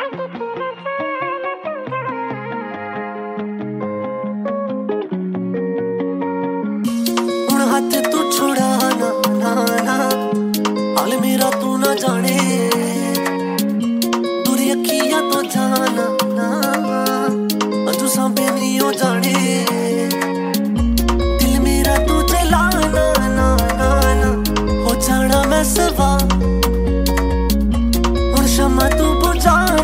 हाथ तू छुड़ा ना ना ना, हाल मेरा तू ना जाने, दूरी अखियां तो जाना ना, अजू सांभे नहीं हो जाने।